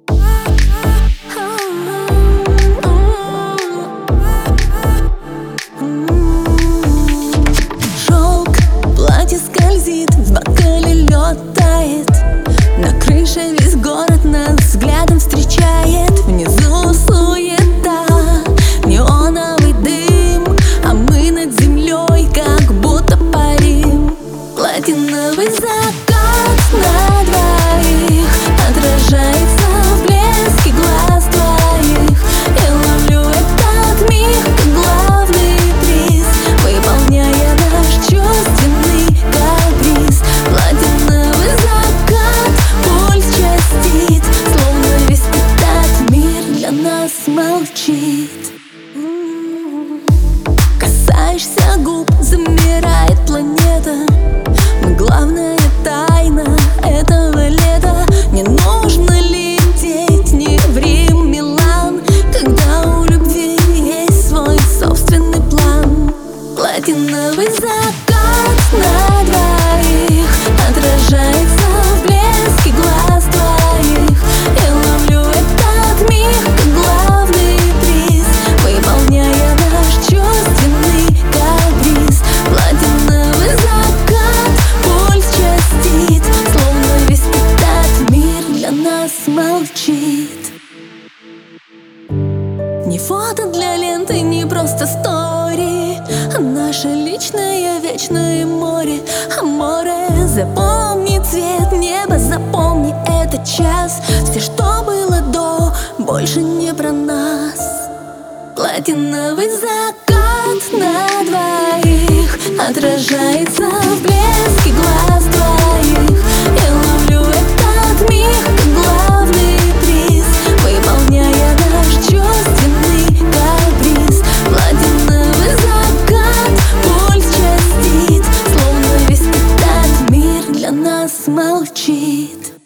Шелк, платье скользит, в бокале лед тает. На крыше весь город нас взглядом встречает. Внизу суета, неоновый дым, а мы над землей как будто парим. Платиновый закат на двоих отражается в блеске глаз твоих. Я ловлю этот миг как главный приз, выполняя наш чувственный каприз. Платиновый закат, пульс частиц, словно весь этот мир для нас молчит. Касаешься губ, замирает планета. Мы главная тайна этого лета. Не нужно лететь ни в Рим, Милан, когда у любви есть свой собственный план. Платиновый закат на двоих отражается в блеске глаз твоих. Я ловлю этот миг как главный приз, выполняя наш чувственный каприз. Платиновый закат, пульс частиц, словно весь этот мир для нас молчит. Не фото для ленты, не просто стори, а наше личное вечное море. А море, запомни цвет неба, запомни этот час. Все, что было до, больше не про нас. Платиновый закат на двоих отражается в блеске глаз твоих. Я ловлю этот миг как главный приз, выполняя наш чувственный каприз. Платиновый закат, пульс частиц, словно весь этот мир для нас молчит.